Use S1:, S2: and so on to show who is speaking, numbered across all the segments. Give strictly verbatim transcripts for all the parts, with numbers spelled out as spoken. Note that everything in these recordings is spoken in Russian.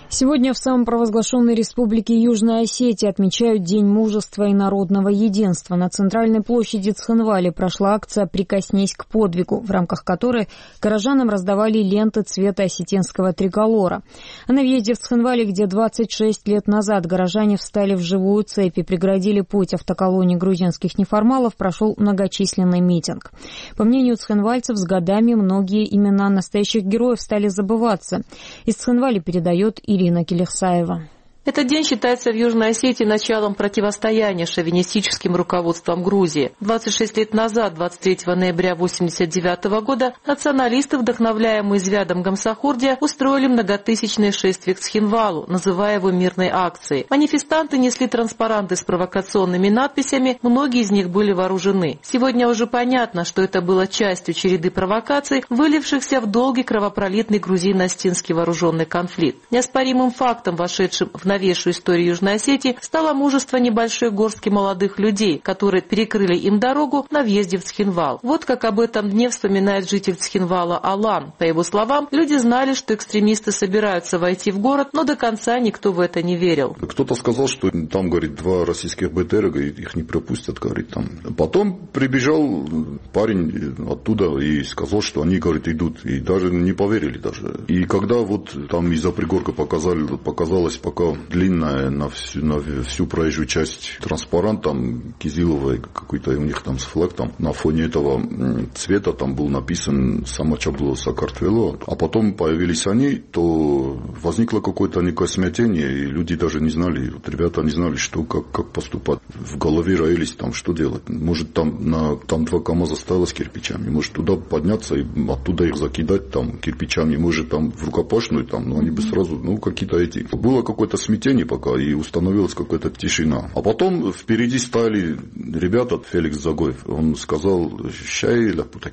S1: Сегодня в самопровозглашенной республике Южная Осетия отмечают День мужества и народного единства. На центральной площади Цхинвали прошла акция «Прикоснись к подвигу», в рамках которой горожанам раздавали ленты цвета осетинского триколора. А на въезде в Цхинвали, где двадцать шесть лет назад горожане встали в живую цепь и преградили путь автоколонне грузинских неформалов, прошел многочисленный митинг. По мнению цхинвальцев, с годами многие имена настоящих героев стали забываться. Из Цхинвали передает Ирина Келехсаева.
S2: Этот день считается в Южной Осетии началом противостояния с шовинистическим руководством Грузии. двадцать шесть лет назад, двадцать третьего ноября тысяча девятьсот восемьдесят девятого года, националисты, вдохновляемые Звядом Гамсахурдия, устроили многотысячное шествие к Цхинвалу, называя его мирной акцией. Манифестанты несли транспаранты с провокационными надписями, многие из них были вооружены. Сегодня уже понятно, что это было частью череды провокаций, вылившихся в долгий кровопролитный грузино-осетинский вооруженный конфликт. Неоспоримым фактом, вошедшим в новейшую историю Южной Осетии, стало мужество небольшой горстки молодых людей, которые перекрыли им дорогу на въезде в Цхинвал. Вот как об этом дне вспоминает житель Цхинвала Алан. По его словам, люди знали, что экстремисты собираются войти в город, но до конца никто в это не верил.
S3: Кто-то сказал, что там, говорит, два российских БТРа, говорит, их не пропустят, говорит, там. Потом прибежал парень оттуда и сказал, что они, говорит, идут. И даже не поверили даже. И когда вот там из-за пригорка показали, показалось пока длинная на всю, на всю проезжую часть транспарант, там Кизиловой какой-то у них там флаг, там на фоне этого цвета там был написан «Самачабло Сакартвело», а потом появились они, то возникло какое-то некое смятение, и люди даже не знали, вот ребята не знали, что, как, как поступать. В голове роились, там, что делать. Может, там, на, там два КамАЗа стояло с кирпичами, может, туда подняться и оттуда их закидать там кирпичами, может, там в рукопашную, там, но они бы сразу, ну, какие-то эти. Было какое-то смятение пока, и установилась какая-то тишина. А потом впереди стали ребята, Феликс Загоев, он сказал, щай,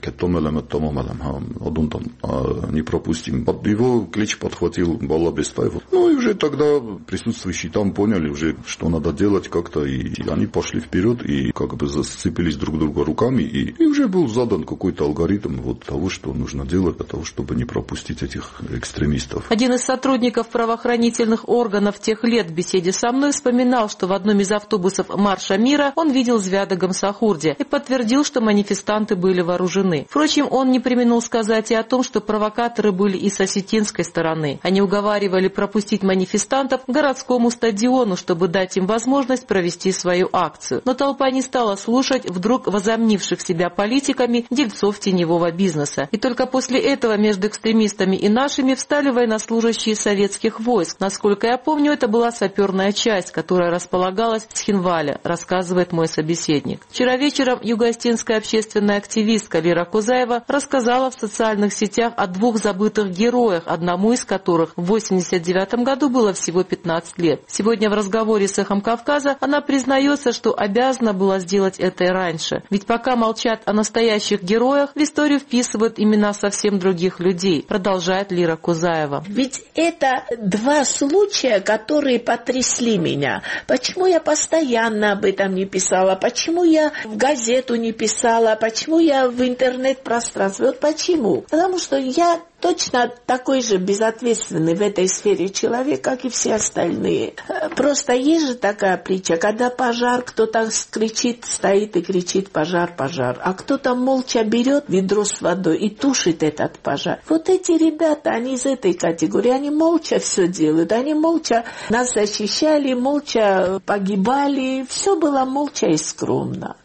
S3: не пропустим. Его клич подхватил Бала Бестаев. Ну и уже тогда присутствующие там поняли уже, что надо делать как-то, и они пошли вперед и как бы зацепились друг друга руками, и, и уже был задан какой-то алгоритм вот того, что нужно делать для того, чтобы не пропустить этих экстремистов.
S2: Один из сотрудников правоохранительных органов тех лет в беседе со мной вспоминал, что в одном из автобусов марша мира он видел Звяда Гамсахурдия и подтвердил, что манифестанты были вооружены. Впрочем, он не преминул сказать и о том, что провокаторы были и с осетинской стороны. Они уговаривали пропустить манифестантов к городскому стадиону, чтобы дать им возможность провести свою акцию. Но толпа не стала слушать вдруг возомнивших себя политиками дельцов теневого бизнеса. И только после этого между экстремистами и нашими встали военнослужащие советских войск. Насколько я помню, это была саперная часть, которая располагалась в Цхинвале, рассказывает мой собеседник. Вчера вечером юго-осетинская общественная активистка Лира Кузаева рассказала в социальных сетях о двух забытых героях, одному из которых в восемьдесят девятом году было всего пятнадцать лет. Сегодня в разговоре с «Эхом Кавказа» она признается, что обязана была сделать это и раньше. Ведь пока молчат о настоящих героях, в историю вписывают имена совсем других людей, продолжает Лира Кузаева.
S4: Ведь это два случая, которые потрясли меня. Почему я постоянно об этом не писала? Почему я в газету не писала? Почему я в интернет-пространстве? Вот почему? Потому что я точно такой же безответственный в этой сфере человек, как и все остальные. Просто есть же такая притча, когда пожар, кто-то кричит, стоит и кричит «пожар, пожар», а кто-то молча берет ведро с водой и тушит этот пожар. Вот эти ребята, они из этой категории, они молча все делают, они молча нас защищали, молча погибали, все было молча и скромно.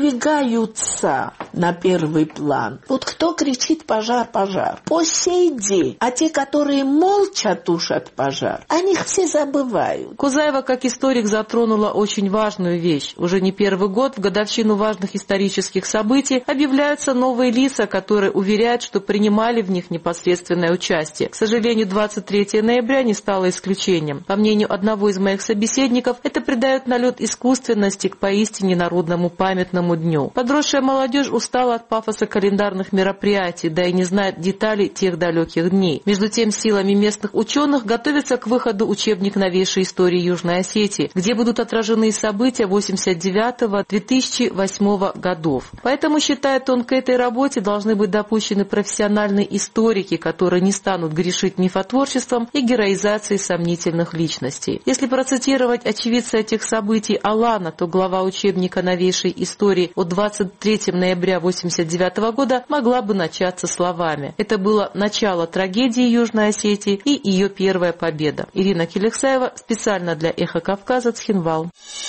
S4: Выдвигаются на первый план. Вот кто кричит «пожар, пожар», по сей день, а те, которые молча тушат пожар, о них все забывают.
S2: Кузаева, как историк, затронула очень важную вещь. Уже не первый год в годовщину важных исторических событий объявляются новые лица, которые уверяют, что принимали в них непосредственное участие. К сожалению, двадцать третьего ноября не стало исключением. По мнению одного из моих собеседников, это придает налет искусственности к поистине народному памятному дню. Подросшая молодежь устала от пафоса календарных мероприятий, да и не знает деталей тех тех далеких дней. Между тем, силами местных ученых готовится к выходу учебник новейшей истории Южной Осетии, где будут отражены события восемьдесят девятого — две тысячи восьмого годов. Поэтому, считает он, к этой работе должны быть допущены профессиональные историки, которые не станут грешить мифотворчеством и героизацией сомнительных личностей. Если процитировать очевидца этих событий Алана, то глава учебника новейшей истории от двадцать третьего ноября восемьдесят девятого года могла бы начаться словами: «Это было начало трагедии Южной Осетии и ее первая победа». Ирина Келексаева специально для «Эхо Кавказа», Цхинвал.